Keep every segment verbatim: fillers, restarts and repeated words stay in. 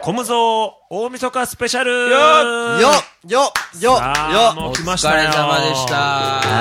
コムゾー大晦日スペシャルよよよよよもう来ましたよ。 お疲れ様でした。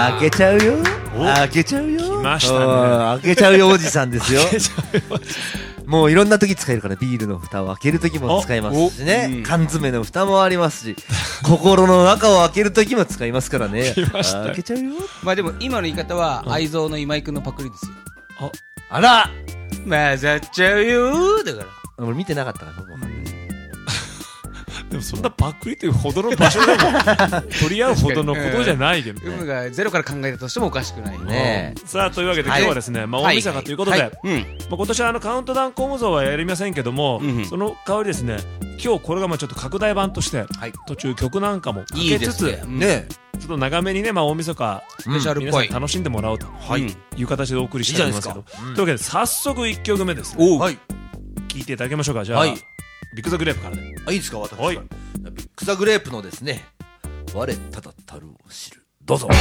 開けちゃうよ開けちゃうよ来ましたね。 開けちゃうよおじさんですよもういろんな時使えるからビールの蓋を開ける時も使いますしね、うん、缶詰の蓋もありますし心の中を開ける時も使いますからね開けちゃうよ。 まあでも今の言い方は愛蔵の今井くんのパクリですよ。 ああら混ざっちゃうよだから俺見てなかったから分かんない。 でもそんなパクリというほどの場所でも取り合うほどのことじゃないけどね。 うむがゼロから考えたとしてもおかしくないね。 さあというわけで今日はですね、まあ大晦日ということで、まあ今年はあのカウントダウンコムゾーはやりませんけども、その代わりですね、今日これがまあちょっと拡大版として途中曲なんかもかけつつね、ちょっと長めにね、まあ大晦日スペシャルっぽい楽しんでもらおうという形でお送りしておりますけど、というわけで早速いっきょくめですね。聴いていただきましょうか。じゃあビッグザグレープからね。 あ、いいですか、私から。ビッグザグレープのですね、我ただたるを知る。どうぞ。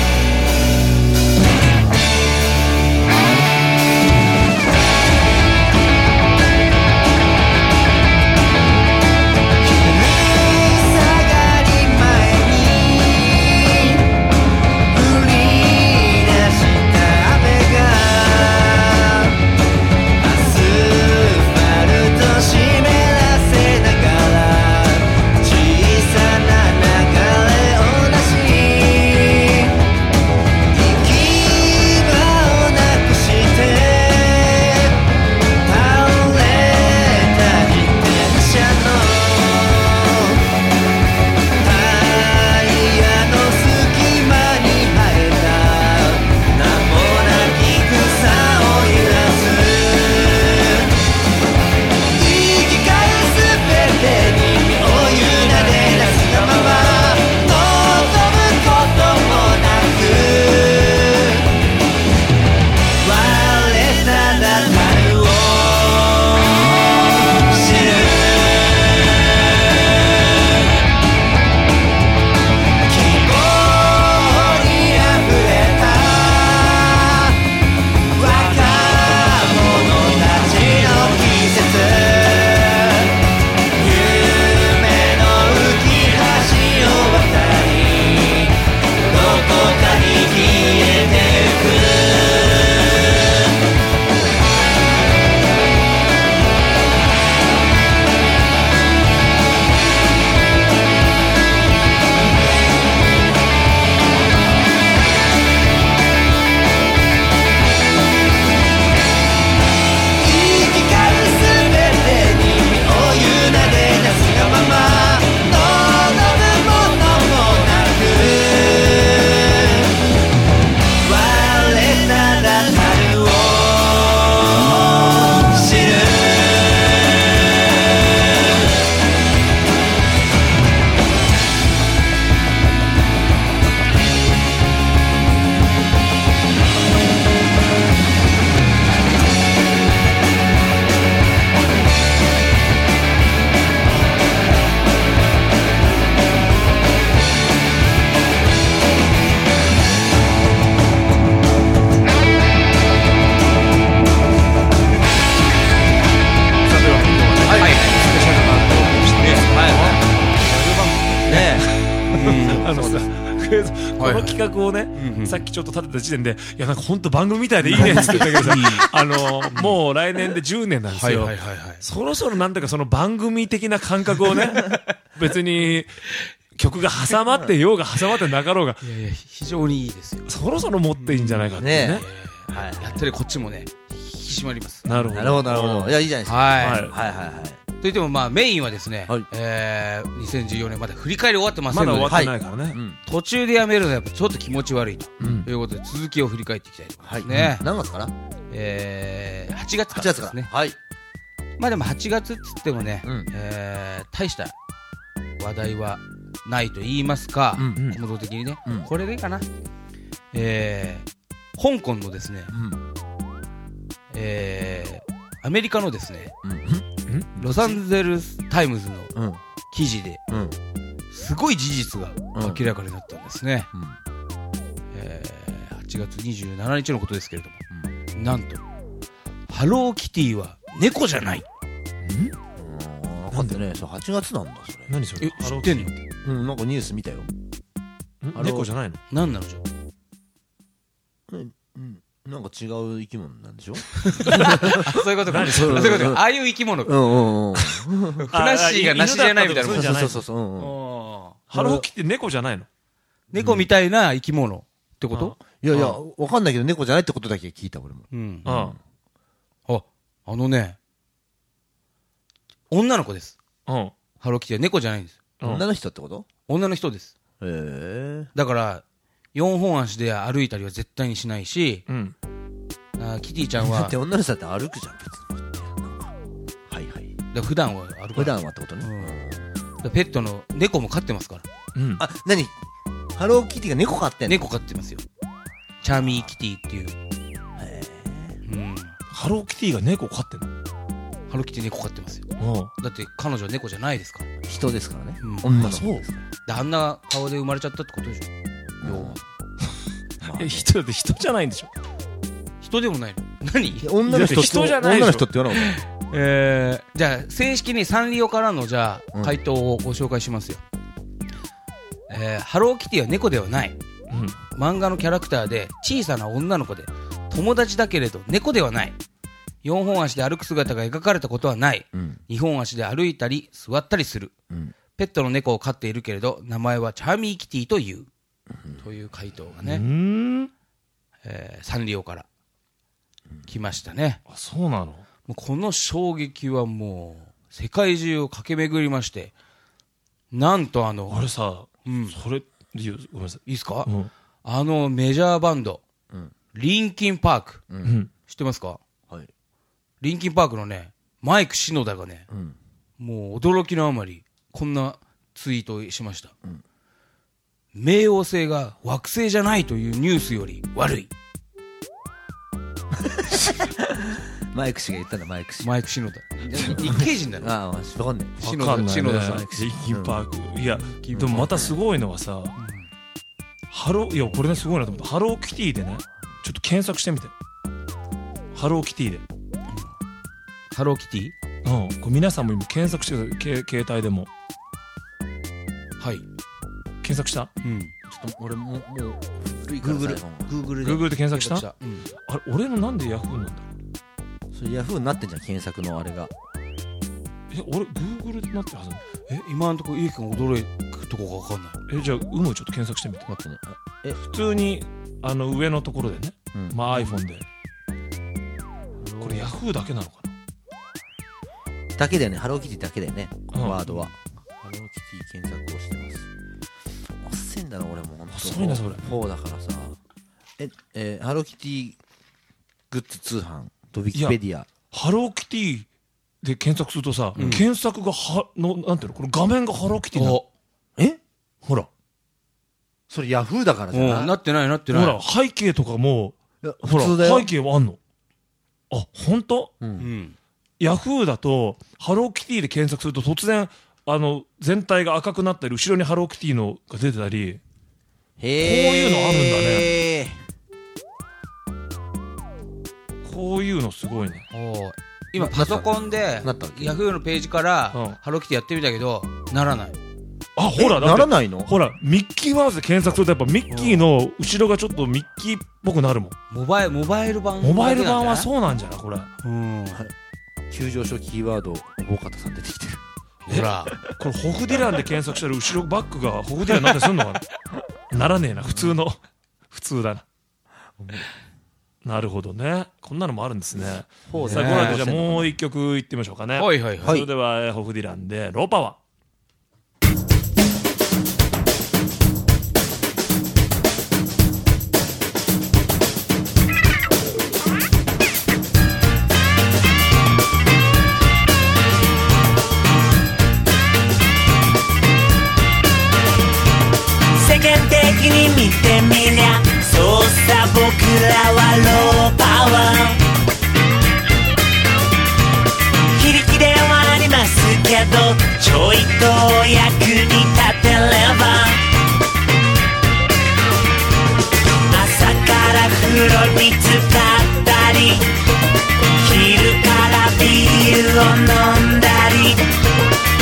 この企画をね、さっきちょっと立てた時点で、いやなんか本当番組みたいでいいねって言ったけどさ、あのもう来年でじゅうねんなんですよ。そろそろなんだかその番組的な感覚をね、別に曲が挟まってようが挟まってなかろうが、 いやいや非常にいいですよ。 そろそろ持っていいんじゃないかってね。 はい、やってるこっちもね引き締まります。 なるほどなるほどなるほど。いやいいじゃないですか。 はいはいはいはい。 といってもまあメインはですね、はい、えー、にせんじゅうよねんまだ振り返り終わってませんので、 まだ終わってないからね、はい、うん、 途中でやめるのはやっぱちょっと気持ち悪いと、うん、いうことで続きを振り返っていきたいと思いますね。はい、 何月かな、 えー、はちがつからですね。 はい。 まあでもはちがつっつってもね、うん、えー、大した話題はないと言いますか、コムゾー的にね、うん、これでいいかな。えー、香港のですね、うん、えー、アメリカのですね、うん、ロサンゼルスタイムズの記事で、うん、すごい事実が明らかになったんですね。うん、えー、はちがつにじゅうしちにちのことですけれども、うん、なんとハローキティは猫じゃない。んなんでね、そうはちがつなんだそれ。 何それ？ え、知ってんの？ うん、なんかニュース見たよ。 猫じゃないの？ 何なのじゃ？ うん、なんか違う生き物なんでしょ？ そういうことか。そういうことか。ああいう生き物か。うんうんうん。ふなっしーが梨じゃないみたいな。 そうそうそうそう。 ハローキティ猫じゃないの？ 猫みたいな生き物ってこと？ いやいや、わかんないけど猫じゃないってことだけ聞いた俺も。 うん。あ、あのね、女の子です。うん。ハローキティは猫じゃないんです。 女の人ってこと？ 女の人です。 へえ。 だから、四本足で歩いたりは絶対にしないし、うん。あ、キティちゃんは。 だって女の人だって歩くじゃん、別に。はいはい。 だから普段は歩くから。 普段はってことね。 うん。ペットの猫も飼ってますから。 うん。あ、なに？ハローキティが猫飼ってんの？ 猫飼ってますよ。チャーミーキティっていう。 へえ。うん。 ハローキティが猫飼ってんの？ ハローキティ猫飼ってますよ。だって彼女は猫じゃないですから。 人ですからね。 うん。 女の子ですから。 で、あんな顔で生まれちゃったってことでしょ。要は。 え、人って人じゃないんでしょ？ 人でもないの？何？ 女の人人じゃないでしょ。 女の人って言わなかった。 えー、じゃあ正式にサンリオからのじゃあ回答をご紹介しますよ。えー、ハローキティは猫ではない。うん、漫画のキャラクターで小さな女の子で友達だけれど猫ではない。よんほん足で歩く姿が描かれたことはない。うん、にほん足で歩いたり座ったりする。うん、ペットの猫を飼っているけれど名前はチャーミーキティという。うん、という回答がね、うんえー、サンリオから来ましたね。 あ、そうなの？ もうこの衝撃はもう世界中を駆け巡りまして、なんとあのあれさ、うん、それごめんなさい、 いいですか、うん、あのメジャーバンド、うん、リンキンパーク、うん、知ってますか？はい。リンキンパークのねマイク篠田がね、うん、もう驚きのあまりこんなツイートをしました。うん、冥王星が惑星じゃないというニュースより悪い。 マイク氏が言ったんだ。マイク氏マイク篠田日系人だろ。 ああ、わかんない。 篠田篠田さんリンキンパーク、いやでもまたすごいのはさ、うん、ハロー、いやこれねすごいなと思った。ハローキティでねちょっと検索してみて。ハローキティで、うん、 ハローキティ、 うん、これ皆さんも今検索してください。携帯でも。はい、検索した？ うん。ちょっと俺ももう古いから Google Google で Google で検索した？うん。あれ俺のなんでヤフーなんだろう。 それヤフーになってんじゃん検索のあれが。 え、俺 Google でなってるはず。 え、今のところゆうきくん驚くとこが分かんない。 え、じゃあ有無ちょっと検索してみて。 待ってね。 え、普通にあの上のところでね、うん、まあ iPhone で。これヤフーだけなのかな。だけだよね。ハローキティだけだよね。うん、ワードは。ハローキティ検索をしてます。遅いんだな俺も。 遅いなそれ。 フォーだからさ。え、えー、ハローキティグッズ通販とウィキペディア。 ハローキティで検索するとさ、うん、検索がはのなんていうのこの画面がハローキティなの。 え？ ほら。 それヤフーだからじゃない？ なってないなってない。 ほら背景とかもほら背景はあんの。あ、本当？うん。ヤフーだとハローキティで検索すると突然あの全体が赤くなったり後ろにハローキティのが出てたり。へー。こういうのあるんだね。こういうのすごいね。 お今パソコンでヤフーのページからハローキティやってみたけどならない。 あ、ほらならないの？ ほらミッキーマウスで検索するとやっぱミッキーの後ろがちょっとミッキーっぽくなるもん。 モバイルモバイル版モバイル版はそうなんじゃないこれ。うん。 急上昇キーワード大方さん出てきてる。 ほらこれホフディランで検索したら後ろバックがホフディランになってすんのかな。ならねえな普通の普通だな。なるほどね。こんなのもあるんですね。さあこの後じゃあもう一曲いってみましょうかね。 はいはいはい。 それではホフディランでローパワー。 世間的に見てみりゃそうさ僕らはローパワー。非力ではありますけどちょいと役に立てれば朝から風呂に浸かったり昼からビールを飲んだり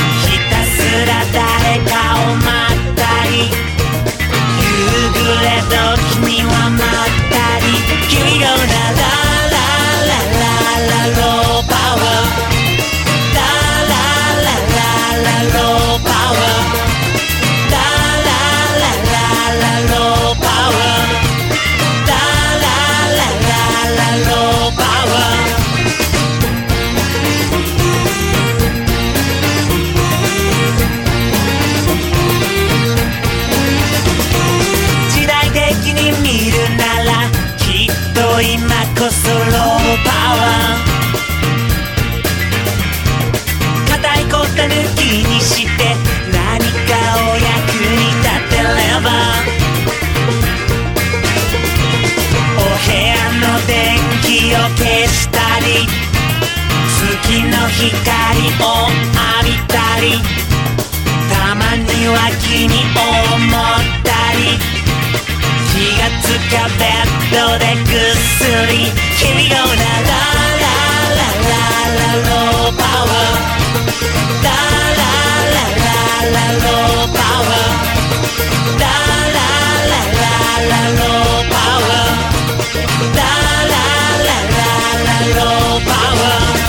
光を浴びたりたまには気に思ったり気がつかベッドでぐっすり君がララララララローパワーラララララローパワーラララララローパワーラララララローパワー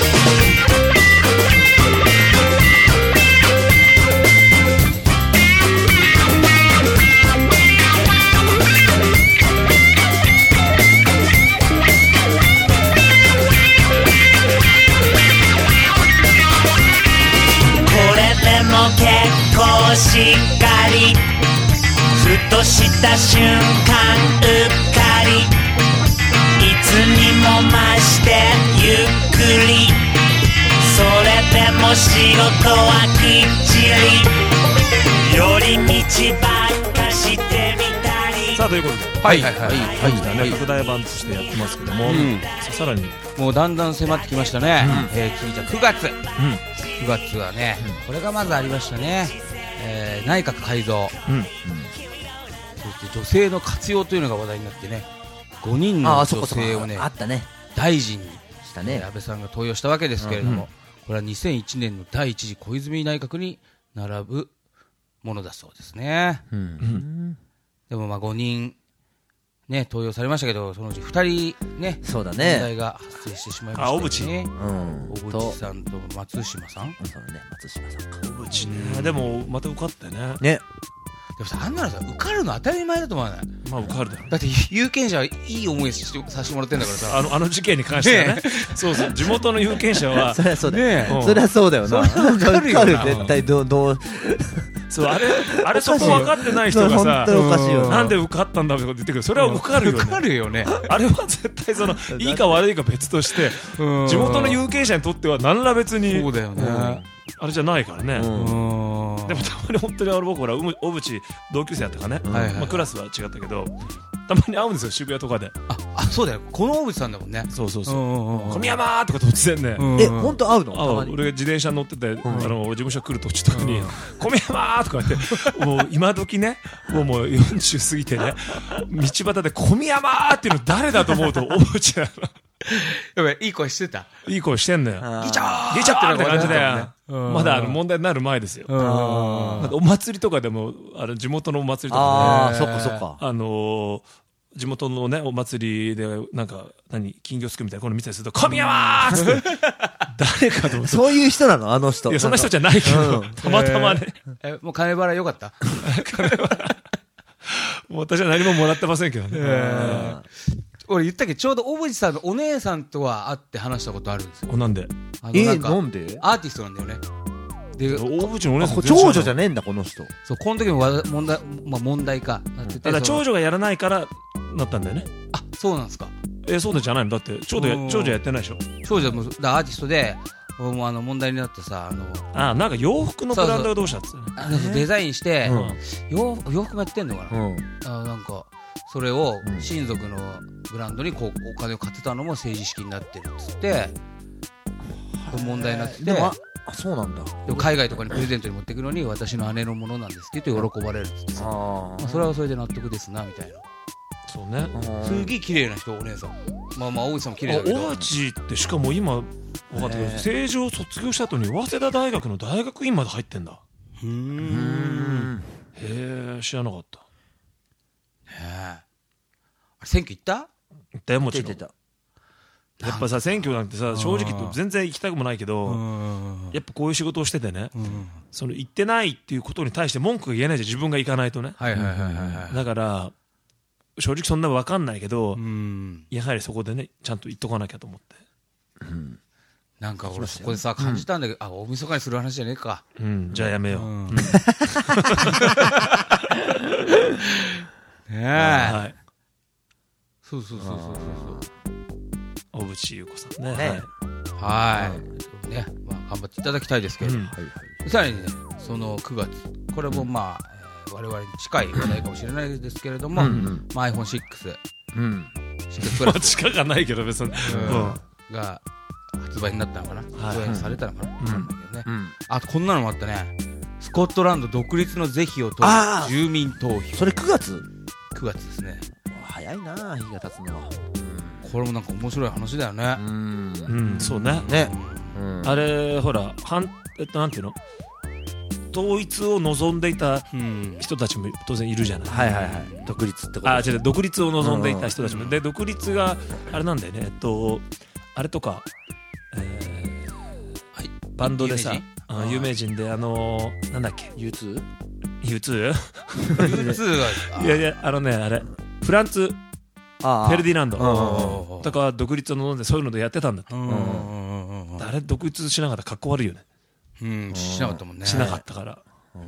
結構しっかりふとした瞬間うっかりいつにも増してゆっくりそれでも仕事はきっちり寄り道ばっかしてみたりさあということではいはいはいはいはいはい拡大版としてやってますけども、うん、さらにもうだんだん迫ってきましたね、うんえー、次じゃくがつ、うんくがつはね、うん、これがまずありましたね、えー、内閣改造、うんうん、そして女性の活用というのが話題になってねごにんの女性をねあったね大臣にしたね、 えー、安倍さんが登用したわけですけれども、うんうん、これはにせんいちねんの第一次小泉内閣に並ぶものだそうですね、うんうん、でもまあごにんね、登用されましたけどそのうちふたりねそうだね問題が発生してしまいましたよね。 小渕、うん、さんと松島さんそうだね松島さんか小渕ね、うん、でもまた受かってねねでもさあんなのさ受かるの当たり前だと思わない？ まあ受かるだろうだって有権者はいい思いしさせてもらってんだからさあのあの事件に関してはねそうそう地元の有権者はそりゃそうだよ、ねうん、そりゃそうだよなそれは受かるよな受かる絶対どうどうそうあれあれそこ分かってない人がさおかしいよなんで受かったんだって言ってくるそれは受かるよね、 受かるよねあれは絶対そのいいか悪いか別として地元の有権者にとっては何ら別にそうだよね、うんあれじゃないからね、うん、でもたまに本当にあの僕ほら小渕同級生やったかね、はいはいまあ、クラスは違ったけどたまに会うんですよ渋谷とかでああそうだよこの小渕さんだもんねそうそうそう小宮山とか突然ねえ本当会うのあ俺が自転車乗ってて、うん、あの事務所来る途中とかに小宮山とかってもう今時ねもうもうよんじゅう過ぎてね道端で小宮山っていうの誰だと思うと小渕なのやばいいい声してたいい声してんだよギチャーギチャーって感じだよまだあの問題になる前ですよお祭りとかでもあの地元のお祭りとかで、ね、あそっかそっかあのー地元のねお祭りでなんか何金魚すくみたいなこの見たりすると小宮山ーって誰かと思ってそういう人なのあの人いやそんな人じゃないけど、うん、たまたまねえー、もう金払いよかった金払いもう私は何ももらってませんけどね、えー、 俺言ったっけちょうど小渕さんのお姉さんとは会って話したことあるんですよなんであのなんかえー、なんでアーティストなんだよねで大渕のお姉さん長女じゃねえんだこの人そうこの時も問題、まあ、問題かなってて、 うん、だから長女がやらないからなったんだよねあそうなんですかえー、そうじゃないのだって長女や長女やってないでしょ長女もだアーティストでもうあの問題になってさあのあなんか洋服のブランドがどうしたっつって、ね、 あのデザインして、 うん、 洋, 洋服もやってんのかな、うん、あなんかそれをうん、 親族のブランドにこうお金を買ってたのも政治資金になってるっつって問題になっててあそうなんだでも海外とかにプレゼントに持っていくのに私の姉のものなんですって言って喜ばれるっつってさあ、まあ、それはそれで納得ですなみたいなそうねすげえ綺麗な人お姉さんまあまあ大内さんも綺麗だけど大内ってしかも今分かったけど成城を卒業した後に早稲田大学の大学院まで入ってんだうーんへえ知らなかったへえ選挙行った？ 行ったよもちろんやっぱさ選挙なんてさ正直言って全然行きたくもないけどやっぱこういう仕事をしててねその行ってないっていうことに対して文句が言えないじゃん自分が行かないとねはいはいはいはいだから正直そんな分かんないけどうんやはりそこでねちゃんと言っとかなきゃと思ってうんなんか俺そこでさ感じたんだけどあ大晦日にする話じゃねえかうんじゃあやめよううんねえはいそうそうそうそうそう小渕優子さんねはいはいねまあ頑張っていただきたいですけどさらにねそのくがつこれもまあ我々に近い話題かもしれないですけれども アイフォンシックス シックスプラス近くはないけど別にが発売になったのかな、発売されたのかな、 うんなんだけどね、 うん、 あとこんなのもあったね。スコットランド独立の是非を問う住民投票。 それくがつくがつですね。 早いな、日が経つのは。 これもなんか面白い話だよね。 うん、うん、そうね。 ね、 うん、あれほら、はんえっとなんていうの、統一を望んでいた人たちも当然いるじゃない。 はいはいはい。独立ってこと。 あ、違う、独立を望んでいた人たちも、うん、で独立があれなんだよね。えっとあれとか、えーはい、バンドでさ、有名人、有名人であのー、なんだっけ、 ユーツー？ ユーツー？ ユーツー がいやいや、あのね、あれフランツフェルディナンドとか独立を望んでそういうのでやってたんだって。あれ独立しなかったらかっこ悪いよね。 うん、しなかったもんね。 しなかったから。 うん、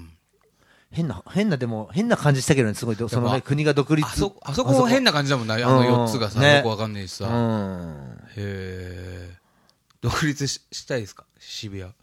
変な変なでも変な感じしたけどね、すごいそのね、国が独立。 あそあそこも変な感じだもんね、あのよっつがさ、よくわかんないしさ。へえ。独立 し, したいですか、渋谷。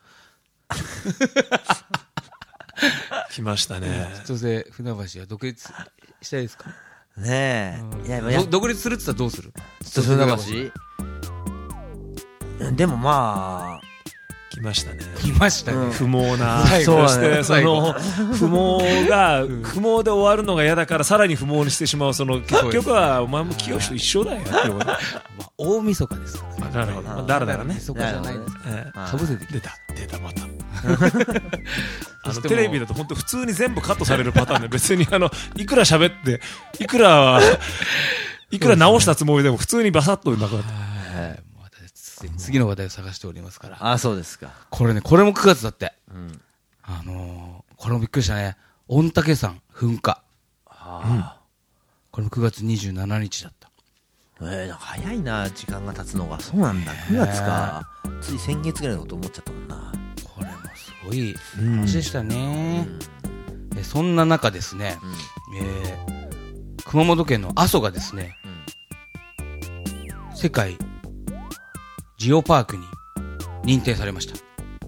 来ましたね。 千歳船橋は独立したいですか。 ねえ。いや独立するって言ったらどうする？ 千歳船橋。でもまあ。 来ましたね。 来ましたね。 うん、不毛な。そしてその不毛が不毛で終わるのが嫌だからさらに不毛にしてしまう、その結局はお前も清と一緒だよってこと。まあ大晦日ですからね。なるほど。だらだらね。 晦日じゃないです。かぶせて出た出たまた。あのテレビだと本当普通に全部カットされるパターンで、別にあのいくら喋っていくらいくら直したつもりでも普通にバサッとなくなった。 次の話題を探しておりますから。 ああ、そうですか。 これね、これもくがつだって。うん、あのー、これもびっくりしたね。御嶽山噴火。はあ、うん、これもくがつにじゅうしちにちだった。 えー、なんか早いな、時間が経つのが。そうなんだ、くがつか。つい先月ぐらいのこと思っちゃったもんな。 これもすごい話でしたね。うん、えそんな中ですね、うん、えー、熊本県の阿蘇がですね、うん、世界ジオパークに認定されました。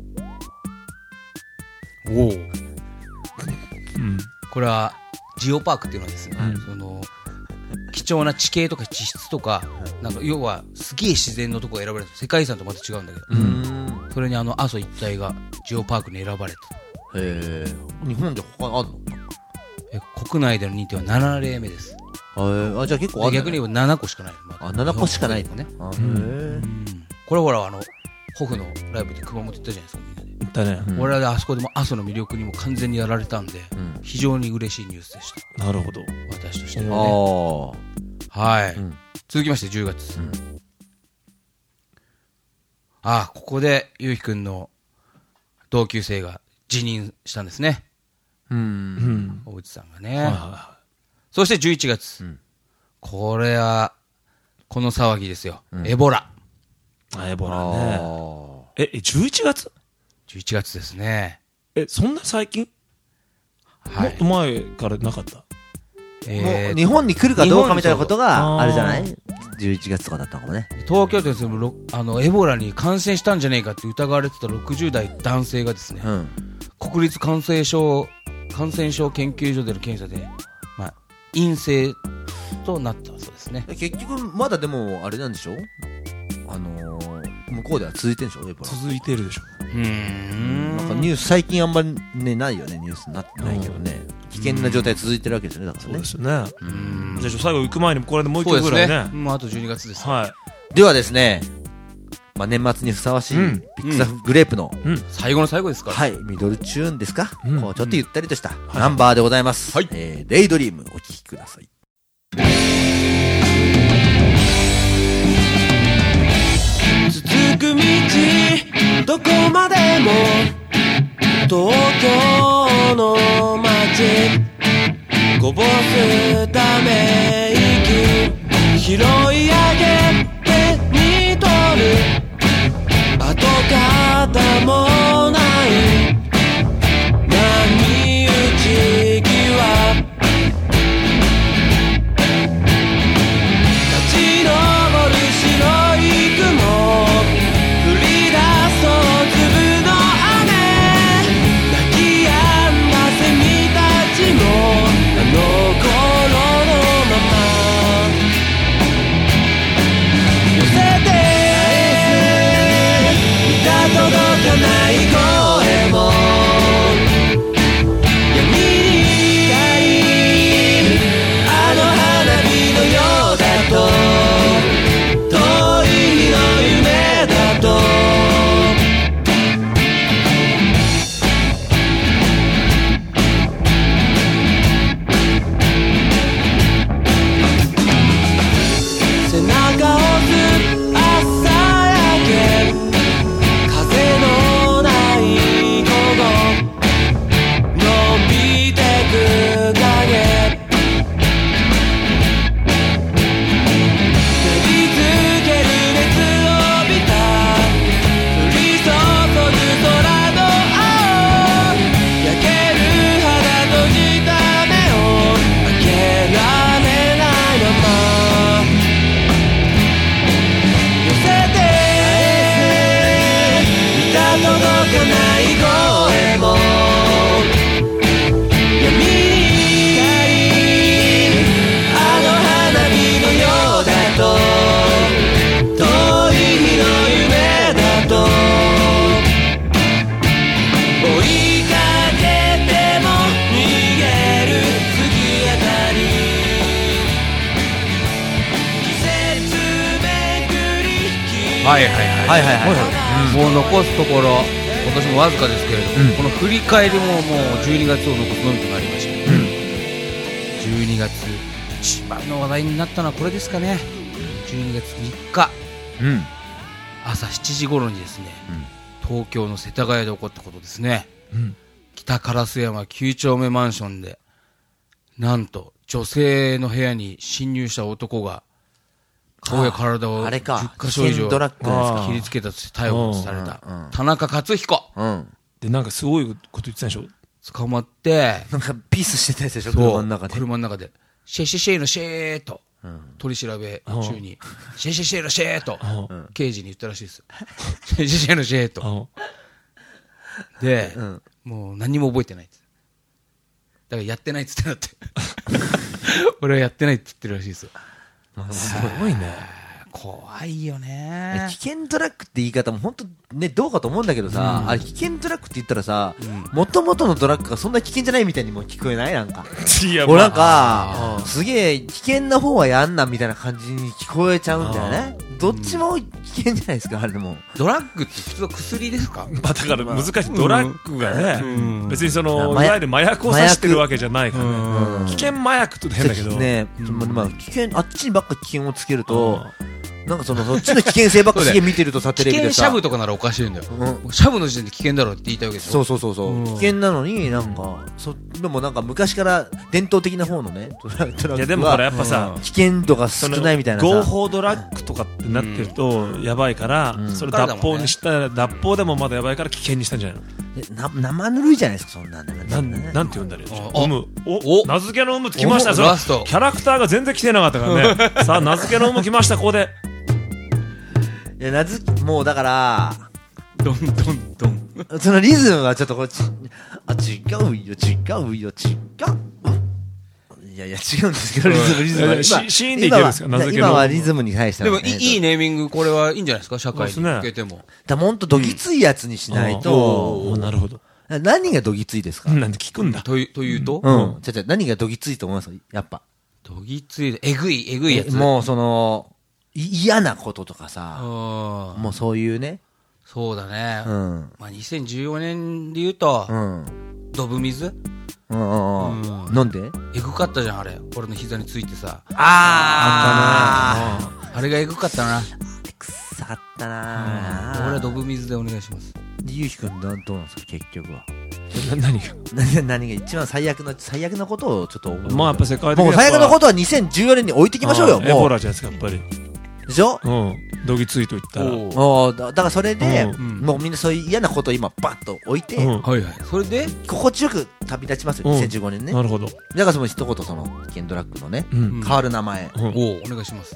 おお、うん、これはジオパークっていうのはですね、うん、その貴重な地形とか地質とか、なんか要はすげえ自然のところが選ばれた。世界遺産とまた違うんだけど、うん、それにあの阿蘇一帯がジオパークに選ばれた。 へえ。日本で他あるの？ え国内での認定はななれいめです。 あ、じゃあ結構ある、ね、 逆に言えばななこしかない。 まあ、あ、ななこしかないのね。あ、へえ。 これほらあのホフのライブで熊本行ったじゃないですか、みんなで。 行ったね。 うん、俺らであそこでも阿蘇の魅力にも完全にやられたんで、うん、非常に嬉しいニュースでした。 なるほど。 私としてはね。はい、うん。続きましてじゅうがつ。うん、ああ、ここでゆうひくんの同級生が辞任したんですね。うん。大内さんがね。はいはいはい、そしてじゅういちがつ。うん、これはこの騒ぎですよ。うん、エボラ。 あ、エボラね。え、じゅういちがつ ? じゅういちがつですね。 え、そんな最近？はい。もっと前からなかった？ えー、もう日本に来るかどうかみたいなことがあるじゃない？じゅういちがつとかだったのかもね。 東京都ですね、あのエボラに感染したんじゃねえかって疑われてたろくじゅうだい男性がですね、うん、国立感染症感染症研究所での検査で、まあ、陰性となったそうですね。 結局まだでもあれなんでしょ、あのー、向こうでは続いてるんでしょ、エボラ。 続いてるでしょ。うーん、なんかニュース最近あんまり、ね、ないよね、ニュースになってないけどね、危険な状態続いてるわけですよね。だからね。 そうですよね。うん、じゃあ最後行く前にこれでもう一曲ぐらいね。そうですね。 もうあとじゅうにがつです、ね。 はい。 ではですね、まあ、年末にふさわしい、うん、ビッグザグレープの、 うんうん、最後の最後ですから。 はい、ミドルチューンですか、うん、こうちょっとゆったりとしたナンバーでございます。はい、えー、デイドリームお聴きください。 続く道どこまでも東京の街こぼすため息拾い上げてにとる跡形もない波打ち際立ち上る白い雲降り出そう粒の雨泣き止んだセミたちもあの頃はいはいはいはいはい。もう残すところ今年もわずかですけれども、うん、この振り返りももうじゅうにがつを残すのみとなりました、うん、じゅうにがつ一番の話題になったのはこれですかね。じゅうにがつみっか、うん、朝しちじ頃にですね、うん、東京の世田谷で起こったことですね、うん、北烏山きゅう丁目マンションでなんと女性の部屋に侵入した男が顔や体をじゅっかしょ以上切りつけたとして逮捕された田中克彦、うん、 でなんかすごいこと言ってたでしょ。 捕まってなんかピースしてたやつでしょ。車の中で車の中でシェシェシェのシェーと、うん、取り調べ中にシェシェシェのシェーと、うん、刑事に言ったらしいです。シェシェシェのシェーとで、うん、もう何も覚えてないっつだからやってないっつってなって俺はやってないって言ってるらしいですよ。 すごいね。 怖いよね。 危険トラックって言い方も本当ねどうかと思うんだけどさ、うん、あれ危険トラックって言ったらさ、もともとのトラックがそんな危険じゃないみたいにも聞こえないなんか。いや、俺なんかすげえ危険な方はやんなみたいな感じに聞こえちゃうんだよね。どっちも危険じゃないですかあれでも。 ドラッグって普通は薬ですか？ まあだから難しい。ドラッグがね、うん、別にそのいわゆる麻薬を指してるわけじゃないからね。危険麻薬って変だけどね、 まあ危険あっちにばっか危険をつけると。なんかそのそっちの危険性ばっかり見てるとさテレビでさ危険シャブとかならおかしいんだよ、うん、シャブの時点で危険だろって言いたいわけでしょ。 そうそうそうそう、うん、危険なのになんかそでもなんか昔から伝統的な方のねトラックはいやでもほらやっぱさ、 うん、危険度が少ないみたいなさ合法ドラッグとかってなってるとやばいから、うん、それ脱法にしたら、ね、脱法でもまだやばいから危険にしたんじゃないの。 な生ぬるいじゃないですかそんなんだな。なんなんて言うんだろう。おむお名付けの有無ってきました。そのキャラクターが全然来てなかったからねさあ名付けの有無来ましたここで。 いやなずもうだからドンドンドンそのリズムがちょっとこっちあ違うよ違うよ違ういやいや違うんですけどリズムリズムはシーンでいけるんですか。 今は今はリズムに対して、 ね、でもいいネーミングこれはいいんじゃないですか社会に向けても。 だもんとどぎついやつにしないと、 うん、なるほど。 何がどぎついですか。 なんで聞くんだというというと、 うんじゃじゃ何がどぎついと思いますやっぱ。 どぎついえぐいえぐいやつ。 もうその嫌なこととかさ、もうそういうね。 そうだね。うん。まあにせんじゅうよねんで言うと、うん、ドブ水。 うんうんうん。なんで？ えぐかったじゃんあれ。俺の膝についてさ。 あー。 あったね。あれがえぐかったな。 臭かったな。 俺はドブ水でお願いします。 ゆうひくんどうなんですか結局は。 何が何何が一番最悪の最悪のことをちょっと思う。 まあやっぱ世界的にもう最悪のことはにせんじゅうよねんに置いてきましょうよ。もうエボラじゃないですかやっぱり。 でしょ。 うん。どぎついと言ったら。 おだからそれで、うん、もうみんなそういう嫌なことを今バッと置いて、うん、 はいはい。それで心地よく旅立ちますよ、うん、にせんじゅうごねんね。 なるほど。 だからその一言その危険ドラッグのね、うん、変わる名前、 うん、おお願いします。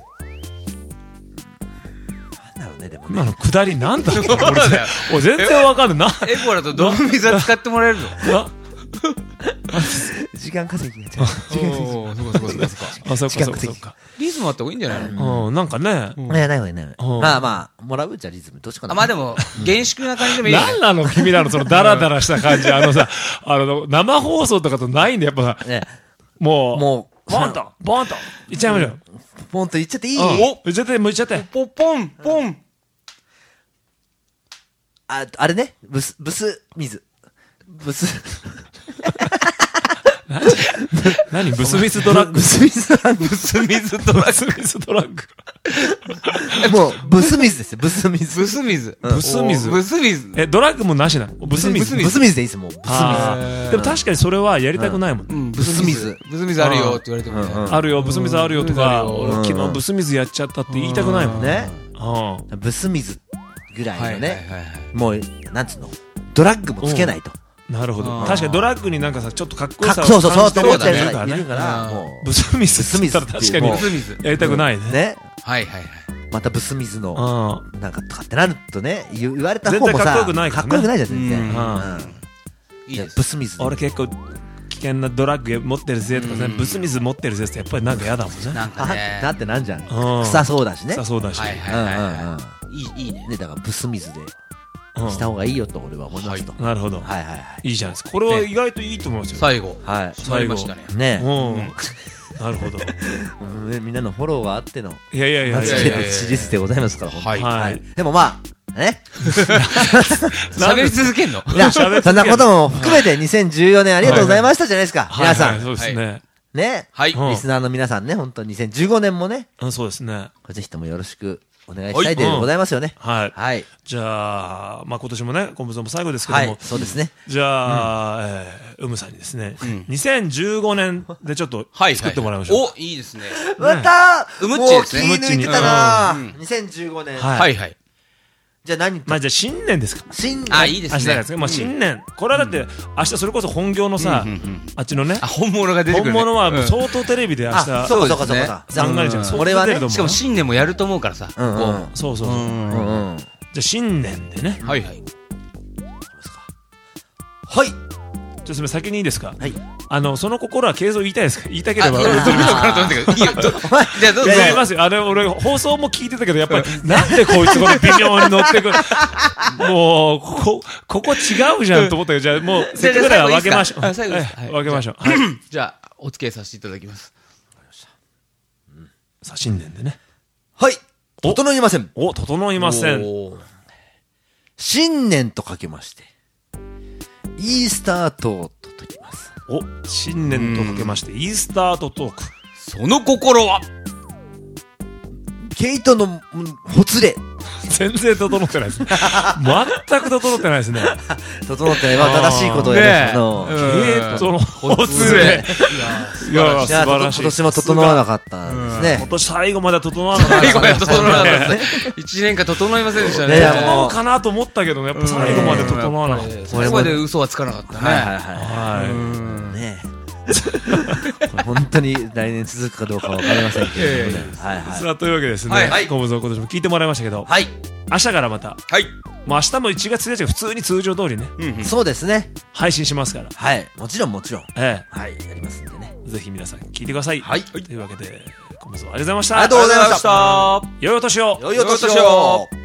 なんだろうねでもね。 今の下りなんだろう。俺全然わかんない。 エボラとドブ水は使ってもらえるの？ 時間稼ぎになっちゃう。時間稼ぎ。 そうかそうかそうか。 あそうかそうか。 リズムあった方がいいんじゃないの？うんなんかね。 いやないわないわ。まあまあもらうじゃリズムどっちかな。 まあでも厳粛な感じでもいいよね。 なんなの君らのそのダラダラした感じあのさあの生放送とかとないんでやっぱもうもうポンとポンといっちゃいましょう。 ポンといっちゃっていい？ おいっちゃってもういっちゃって。 ポポンポン。 ああれねブスブス水ブス。 何ブスミスドラッグブスミスドラッグブスミスドラッグブスミスドラッグもうブスミスですよブスミスブスミスブスミスブスミスえドラッグもなしなのブスミスブスミスでいいですもうブスミスでも確かにそれはやりたくないもんブスミスブスミスあるよって言われてもねあるよブスミスあるよとか昨日ブスミスやっちゃったって言いたくないもんねブスミスぐらいのねもうなんつうのドラッグもつけないとなるほど確かにドラッグになんかさちょっとかっこよさをそうそうそう感じてる人がいるからブスミスブスミス確かにやりたくないねはいはいはいまたブスミスのなんかとかってなるとね言われた方もさかっこよくないかっこよくないじゃん全然いいですブスミス俺結構危険なドラッグ持ってるぜとかねブスミス持ってるぜってやっぱりなんか嫌だもんねなんかねだってなんじゃん臭そうだしね臭そうだしいいねだからブスミスでした方がいいよと俺は思いますと。 なるほど。はいはいはい。いいじゃないですか。これは意外といいと思いますよ。 最後。 はい。 最後。 ね。 なるほど。 みんなのフォローがあっての、 いやいやいや、 マジで支持率でございますから、 はい。 はい。でもまあ、ね。 喋り続けんの？ いや、そんなことも含めてにせんじゅうよねんありがとうございましたじゃないですか。皆さん。 そうですね。 ね。はい。リスナーの皆さんね、本当ににせんじゅうごねんもね。 うん、そうですね。 ぜひともよろしくお願いしたいでございますよね。 はい。 はい。 じゃあ、まあ今年もね、コンブゾンも最後ですけども。はい、 そうですね。 じゃあ、えー、うむさんにですね、にせんじゅうごねんでちょっと作ってもらいましょう。 お、いいですね。 またうむっちですね。 もう気抜いてたなにせんじゅうごねん。 はいはい。 じゃあ何まあじゃあ新年ですか。 新年。 あ、いいですね。 明日まあ新年。これはだって、明日それこそ本業のさ、あっちのね。 本物が出てくる。 本物は相当テレビで明日。 あ、そうかそうかそうか。 三が日の。 俺はね、 しかも新年もやると思うからさ。 そうそうそう。じゃあ新年でね。 はいはい。 はい。 ちょっと先にいいですか。 はい。 あの、その心は継続言いたいですか。言いたければ。 いいのかなと思ったけど、いいよ。じゃあどうぞ。 やりますよ。あれ、俺、放送も聞いてたけど、やっぱり、なんでこいつこれ微妙に乗ってくる。もう、ここ、ここ違うじゃんと思ったけど、じゃあもう、せっかくだから分けましょう。 最後です。 分けましょう。 じゃあ、お付き合いさせていただきます。 さあ、新年でね。 はい。整いません。 お、整いません。 新年とかけまして、イースター島と解きます。 お、新年とかけまして、イースターとトーク。 その心はケイトのほつれ。 全然整ってないですね。全く整ってないですね。 整ってない。正しいことをやるの。 ケイトのほつれ。いや、素晴らしい。 今年も整わなかったんですね。 今年最後まで整わなかった。 最後まで整わなかったですね。一年間整いませんでしたね。 整うかなと思ったけどね、やっぱ最後まで整わなかった。 そこまで嘘はつかなかったね。 はいはいはい。ね本当に来年続くかどうかわかりませんけどね。はいはい。 さあ、というわけですね。コムゾン今年も聞いてもらいましたけど。 はい。 明日からまた。 はい。 もう明日もいちがつついたちが普通に通常通りね。 そうですね。 配信しますから。 はい。もちろんもちろん。 ええ。 はい。やりますんでね。 ぜひ皆さん聞いてください。 はい。 というわけで、コムゾンありがとうございました。 ありがとうございました。 良いお年を。 良いお年を。